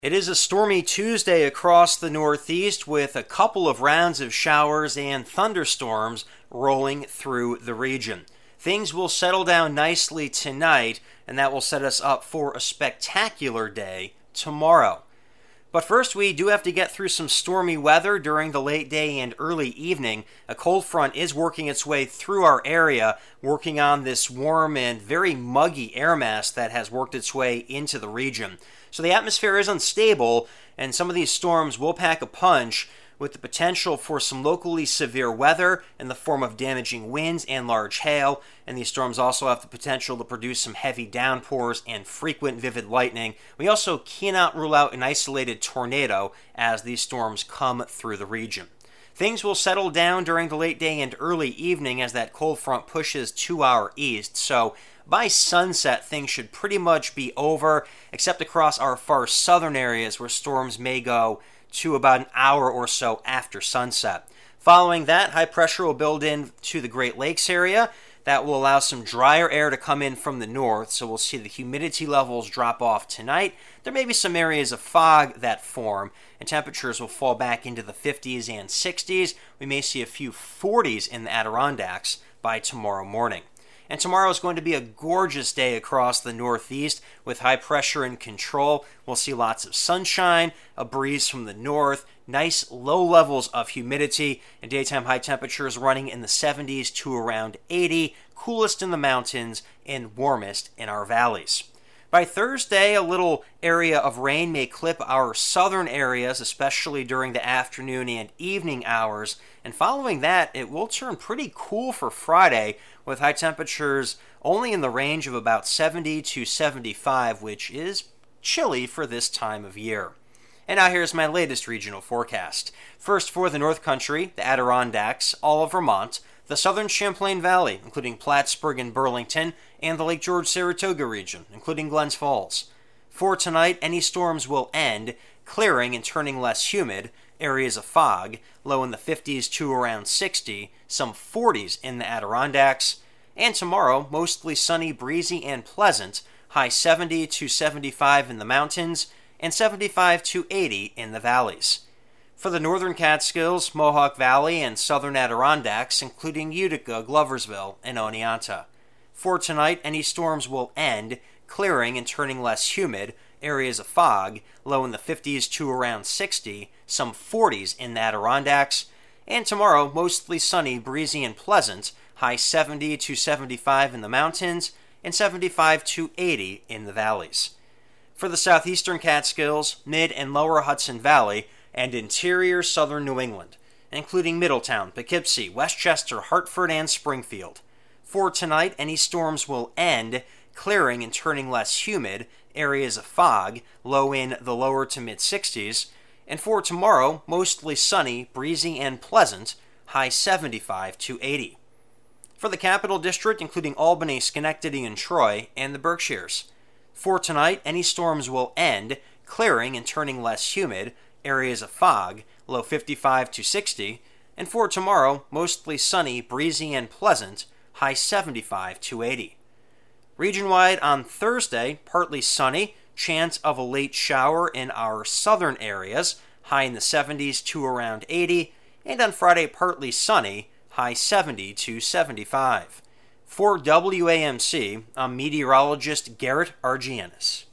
It is a stormy Tuesday across the Northeast with a couple of rounds of showers and thunderstorms rolling through the region. Things will settle down nicely tonight, and that will set us up for a spectacular day tomorrow. But first, we do have to get through some stormy weather during the late day and early evening. A cold front is working its way through our area, working on this warm and very muggy air mass that has worked its way into the region. So the atmosphere is unstable, and some of these storms will pack a punch, with the potential for some locally severe weather in the form of damaging winds and large hail, and these storms also have the potential to produce some heavy downpours and frequent vivid lightning. We also cannot rule out an isolated tornado as these storms come through the region. Things will settle down during the late day and early evening as that cold front pushes to our east, so by sunset things should pretty much be over, except across our far southern areas where storms may go to about an hour or so after sunset. Following that, high pressure will build in to the Great Lakes area. That will allow some drier air to come in from the north, so we'll see the humidity levels drop off tonight. There may be some areas of fog that form, and temperatures will fall back into the 50s and 60s. We may see a few 40s in the Adirondacks by tomorrow morning. And tomorrow is going to be a gorgeous day across the Northeast with high pressure in control. We'll see lots of sunshine, a breeze from the north, nice low levels of humidity, and daytime high temperatures running in the 70s to around 80, coolest in the mountains and warmest in our valleys. By Thursday, a little area of rain may clip our southern areas, especially during the afternoon and evening hours. And following that, it will turn pretty cool for Friday, with high temperatures only in the range of about 70 to 75, which is chilly for this time of year. And now here's my latest regional forecast. First, for the North Country, the Adirondacks, all of Vermont, the southern Champlain Valley, including Plattsburgh and Burlington, and the Lake George-Saratoga region, including Glens Falls. For tonight, any storms will end, clearing and turning less humid, areas of fog, low in the 50s to around 60, some 40s in the Adirondacks, and tomorrow, mostly sunny, breezy, and pleasant, high 70 to 75 in the mountains, and 75 to 80 in the valleys. For the northern Catskills, Mohawk Valley, and southern Adirondacks, including Utica, Gloversville, and Oneonta. For tonight, any storms will end, clearing and turning less humid, areas of fog, low in the 50s to around 60, some 40s in the Adirondacks, and tomorrow, mostly sunny, breezy, and pleasant, high 70 to 75 in the mountains, and 75 to 80 in the valleys. For the southeastern Catskills, mid and lower Hudson Valley, and interior southern New England, including Middletown, Poughkeepsie, Westchester, Hartford, and Springfield. For tonight, any storms will end, clearing and turning less humid, areas of fog, low in the lower to mid-60s, and for tomorrow, mostly sunny, breezy, and pleasant, high 75 to 80. For the Capital District, including Albany, Schenectady, and Troy, and the Berkshires. For tonight, any storms will end, clearing and turning less humid, areas of fog, low 55 to 60, and for tomorrow, mostly sunny, breezy, and pleasant, high 75 to 80. Region-wide on Thursday, partly sunny, chance of a late shower in our southern areas, high in the 70s to around 80, and on Friday, partly sunny, high 70 to 75. For WAMC, I'm meteorologist Garrett Argianis.